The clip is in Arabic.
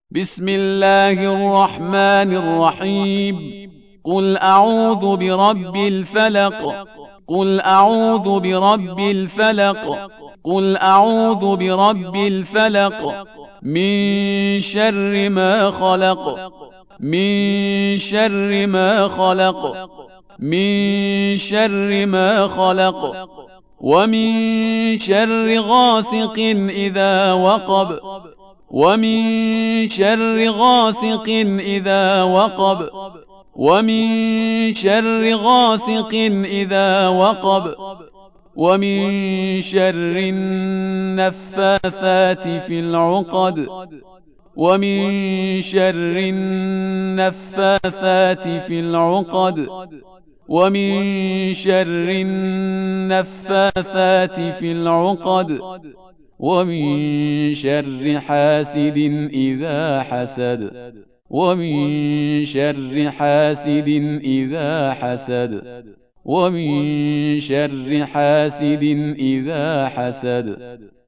بسم الله الرحمن الرحيم. قل أعوذ برب الفلق. قل أعوذ برب الفلق. قل أعوذ برب الفلق من شر ما خلق. من شر ما خلق. من شر ما خلق. ومن شر غاسق إذا وقب. ومن شر غاسق إذا وقب. ومن شر غاسق إذا وقب. ومن شر النفاثات في العقد. ومن شر النفاثات في العقد. ومن شر النفاثات في العقد. ومن شر حاسد إذا حسد. ومن شر حاسد إذا حسد. ومن شر حاسد إذا حسد.